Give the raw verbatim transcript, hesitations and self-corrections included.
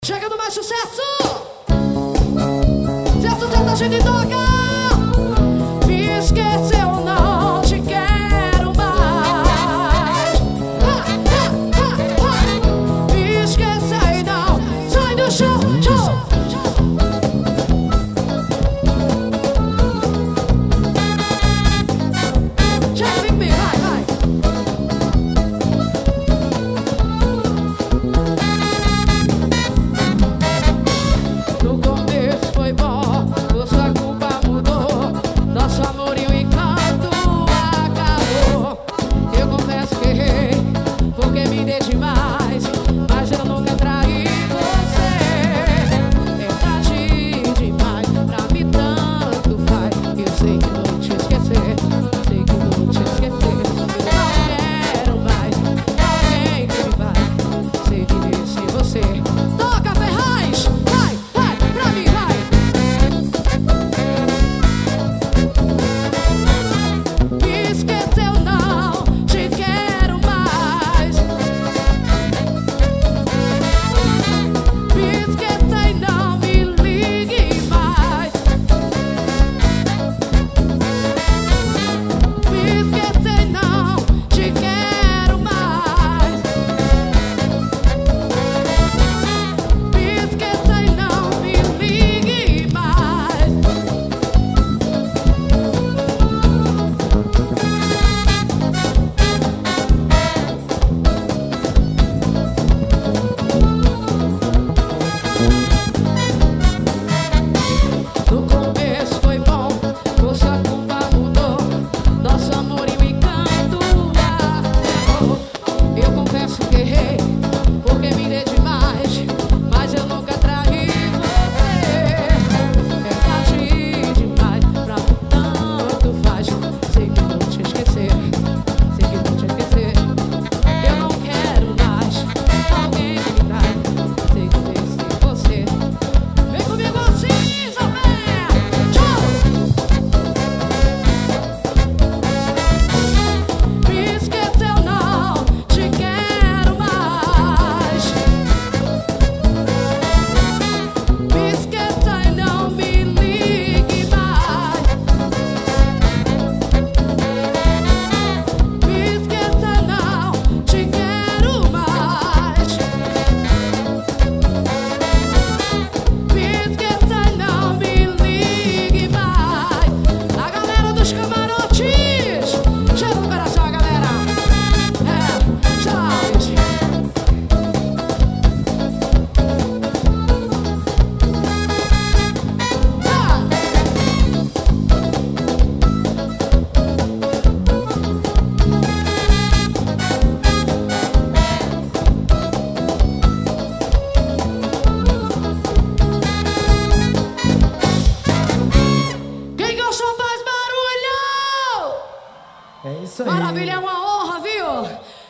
Chega do mais sucesso! Certo, tenta, a gente toca! Me esqueceu, não te quero mais. Ha, ha, ha, ha. Me esqueceu, não, sai do chão, chão. Chega em mim, vai, vai. No começo foi bom, por sua culpa mudou. Nosso amor e o encanto acabou. Eu confesso que errei, porque me dei demais, mas eu nunca traí você. Eu traí demais, pra mim tanto faz. Eu sei que vou te esquecer, sei que vou te esquecer. Eu não quero mais alguém que me vai ser viver sem você. Toca, Ferraz! Vai, vai, pra mim, vai! Me esqueceu, não te quero mais. Me esqueça e não me ligue mais. Me esqueça e não te quero mais. Me esqueça e não me ligue mais. No começo foi bom, por sua culpa mudou. Nosso amor e o encanto acabou. Eu confesso que errei, porque me dei demais, mas eu nunca traí você. Eu traí demais, pra mim tanto faz. Sei que vou te esquecer, sei que vou te esquecer. Eu não quero mais alguém que me trai, sei que vem sem você. Vem comigo assim, Isabel! Tchau! Me esqueceu, não te quero mais. Me esqueça e não me ligue mais. Me esqueça, não te quero mais. Me esqueça e não me ligue mais. A galera dos camarotes, chega no coração, galera. É, Charles. Ah! Quem gostou faz barulho! É isso aí. Maravilha, é uma honra, viu?